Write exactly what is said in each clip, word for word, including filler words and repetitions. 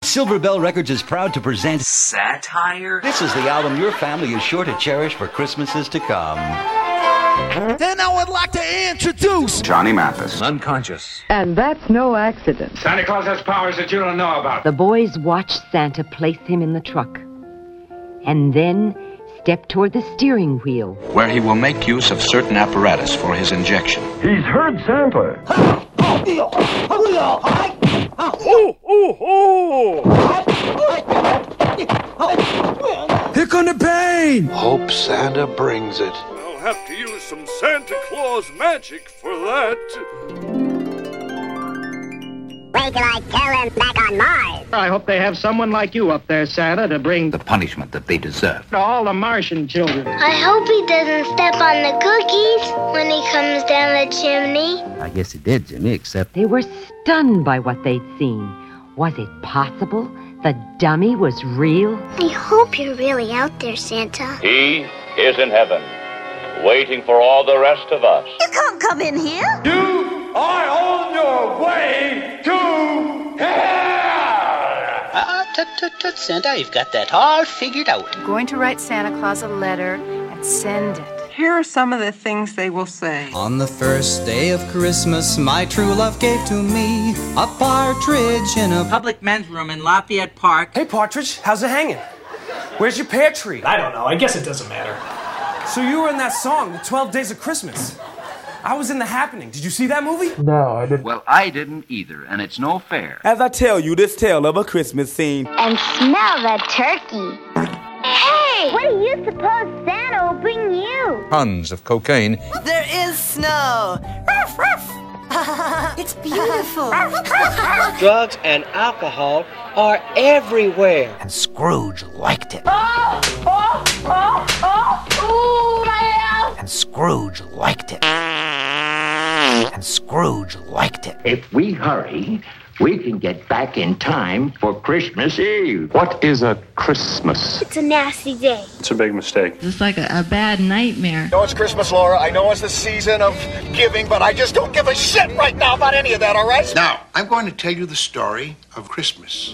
Silver Bell Records is proud to present Satire. This is the album your family is sure to cherish for Christmases to come. Then I would like to introduce Johnny Mathis. Unconscious. And that's no accident. Santa Claus has powers that you don't know about. The boys watched Santa place him in the truck, and then step toward the steering wheel, Where he will make use of certain apparatus for his injection. He's heard Santa. Oh, oh, oh! Here come the pain! Hope Santa brings it. I'll have to use some Santa Claus magic for that. Wait till I tell them back on Mars. I hope they have someone like you up there, Santa, to bring The punishment that they deserve. to all the Martian children. I hope he doesn't step on the cookies when he comes down the chimney. I guess he did, Jimmy, except... they were stunned by what they'd seen. Was it possible the dummy was real? I hope you're really out there, Santa. He is in heaven, waiting for all the rest of us. You can't come in here. You are on your way to hell! Ah, tut, tut, tut, Santa, you've got that all figured out. I'm going to write Santa Claus a letter and send it. Here are some of the things they will say. On the first day of Christmas, my true love gave to me a partridge in a Public men's room in Lafayette Park. Hey, Partridge, how's it hanging? Where's your pear tree? I don't know. I guess it doesn't matter. So you were in that song, The twelve Days of Christmas. I was in The Happening. Did you see that movie? No, I didn't. Well, I didn't either, and it's no fair. As I tell you this tale of a Christmas scene. And smell the turkey. Hey! What do you suppose Santa will bring you? Tons of cocaine. There is snow. Ruff, ruff. It's beautiful. Drugs and alcohol are everywhere. And Scrooge liked it. Oh! Oh! Oh! Oh! Oh! My house! And Scrooge liked it. And Scrooge liked it. If we hurry, we can get back in time for Christmas Eve. What is a Christmas? It's a nasty day. It's a big mistake. It's like a, a bad nightmare. I know it's Christmas, Laura. I know it's the season of giving, but I just don't give a shit right now about any of that, all right? Now, I'm going to tell you the story of Christmas.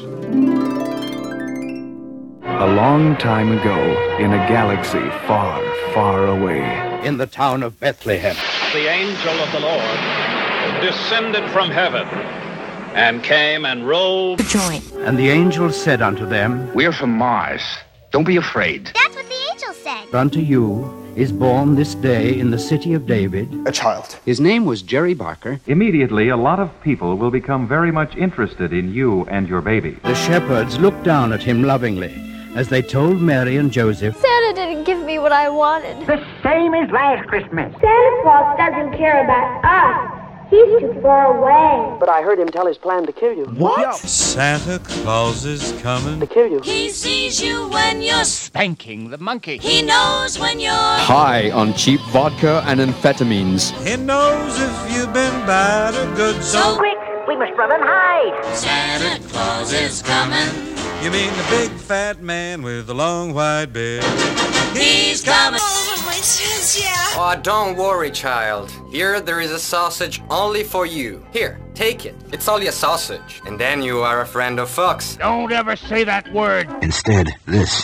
A long time ago, in a galaxy far, far away. In the town of Bethlehem. The angel of the Lord descended from heaven and came and rolled. And the angel said unto them, We're from Mars. Don't be afraid. That's what the angel said. Unto you is born this day in the city of David A child. His name was Jerry Barker. Immediately, a lot of people will become very much interested in you and your baby. The shepherds looked down at him lovingly as they told Mary and Joseph, Santa didn't give me what I wanted. The same as last Christmas. Santa Claus doesn't care about us. He's too far away. But I heard him tell his plan to kill you. What? Santa Claus is coming To kill you. He sees you when you're spanking the monkey. He knows when you're High on cheap vodka and amphetamines. He knows if you've been bad or good. so Quick, we must run and hide. Santa Claus is coming. You mean the big fat man with the long white beard? He's coming. My chest, yeah. Oh, don't worry, child. Here there is a sausage only for you. Here, take it. It's only a sausage. And then you are a friend of Fox. Don't ever say that word. Instead, this.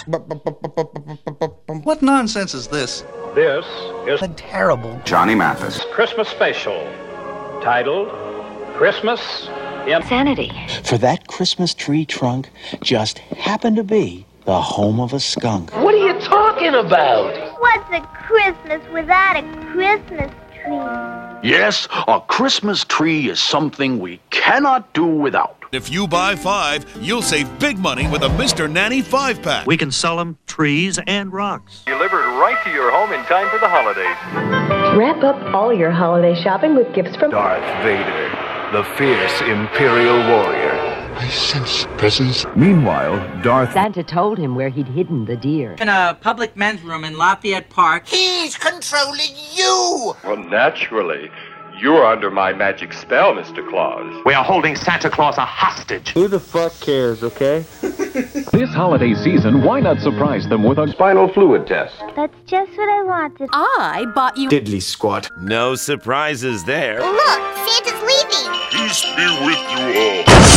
What nonsense is this? This is A terrible. Johnny Mathis. Christmas special, titled Christmas in Sanity. For that Christmas tree trunk just happened to be the home of a skunk. What are you talking about? What's a Christmas without a Christmas tree? Yes, a Christmas tree is something we cannot do without. If you buy five, you'll save big money with a Mister Nanny five-pack. We can sell them trees and rocks. Delivered right to your home in time for the holidays. Wrap up all your holiday shopping with gifts from Darth Vader, the fierce Imperial warrior. I sense presence. Meanwhile, Darth... Santa told him where he'd hidden the deer. In a public men's room in Lafayette Park. He's controlling you! Well, naturally. You're under my magic spell, Mister Claus. We are holding Santa Claus a hostage. Who the fuck cares, okay? This holiday season, why not surprise them with a spinal fluid test? That's just what I wanted. I bought you Diddly squat. No surprises there. Look, Santa's leaving. Peace be with you all.